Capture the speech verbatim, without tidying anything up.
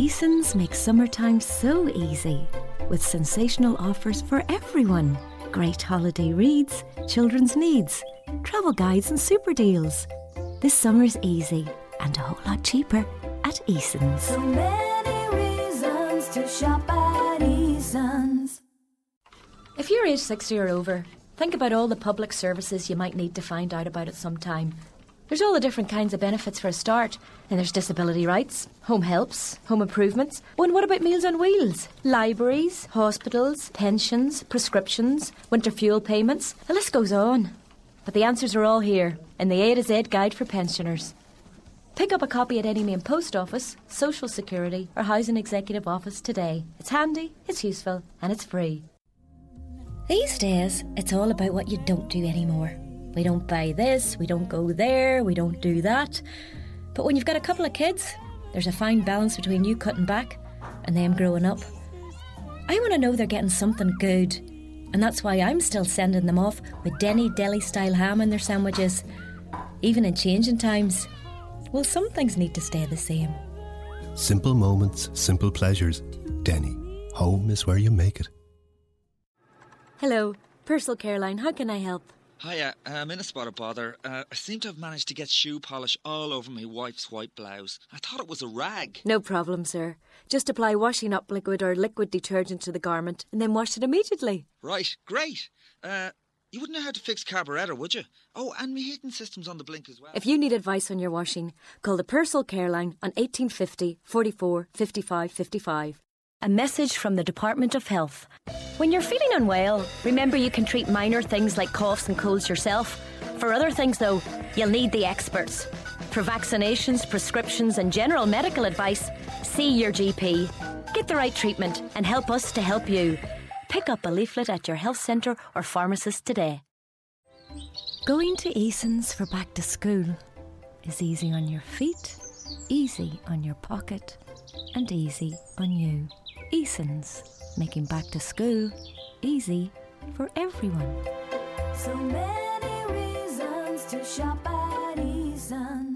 Eason's makes summertime so easy, with sensational offers for everyone. Great holiday reads, children's needs, travel guides and super deals. This summer's easy and a whole lot cheaper at Eason's. So many reasons to shop at Eason's. If you're age sixty or over, think about all the public services you might need to find out about at some time. There's all the different kinds of benefits for a start. And there's disability rights, home helps, home improvements. Oh, and what about Meals on Wheels? Libraries, hospitals, pensions, prescriptions, winter fuel payments. The list goes on. But the answers are all here in the A to Z Guide for Pensioners. Pick up a copy at any main post office, social security or housing executive office today. It's handy, it's useful and it's free. These days, it's all about what you don't do anymore. We don't buy this, we don't go there, we don't do that. But when you've got a couple of kids, there's a fine balance between you cutting back and them growing up. I want to know they're getting something good. And that's why I'm still sending them off with Denny deli-style ham in their sandwiches. Even in changing times. Well, some things need to stay the same. Simple moments, simple pleasures. Denny. Home is where you make it. Hello, Personal Care Line. How can I help? Hiya, I'm in a spot of bother. Uh, I seem to have managed to get shoe polish all over my wife's white blouse. I thought it was a rag. No problem, sir. Just apply washing up liquid or liquid detergent to the garment and then wash it immediately. Right, great. Uh, you wouldn't know how to fix carburettor, would you? Oh, and my heating system's on the blink as well. If you need advice on your washing, call the Personal Care Line on eighteen fifty, forty-four, fifty-five, fifty-five. A message from the Department of Health. When you're feeling unwell, remember you can treat minor things like coughs and colds yourself. For other things, though, you'll need the experts. For vaccinations, prescriptions and general medical advice, see your G P. Get the right treatment and help us to help you. Pick up a leaflet at your health centre or pharmacist today. Going to Eason's for back to school is easy on your feet, easy on your pocket and easy on you. Eason's, making back to school easy for everyone. So many reasons to shop at Eason's.